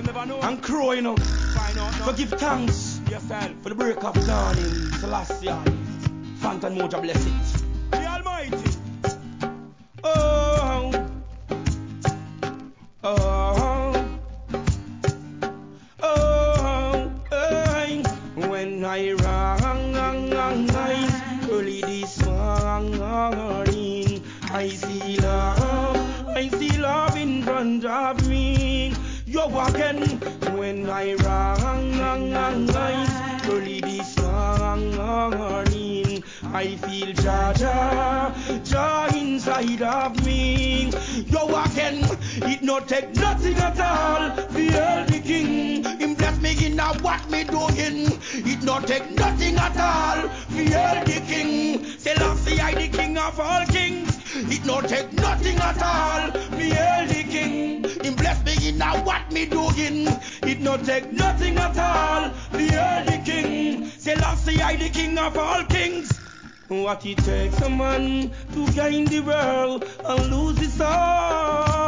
and crow, you know. So give thanks for the break of dawning. Selassie, Phantom Moja bless it. The Almighty. Oh, oh, oh, oh, when I rise early this morning, I see love in front of me. You're walking when I rise early this morning. I feel joy inside of me. You're walking, it not take nothing at all. Feel the king, him bless me in what me doing. It not take nothing at all. Feel the king, Selassie I the king of all kings. It not take nothing at all. Feel the king, him bless me in what me doing. It not take nothing at all. Feel the king, Selassie I the king of all kings. What it takes a man to gain the world and lose his soul.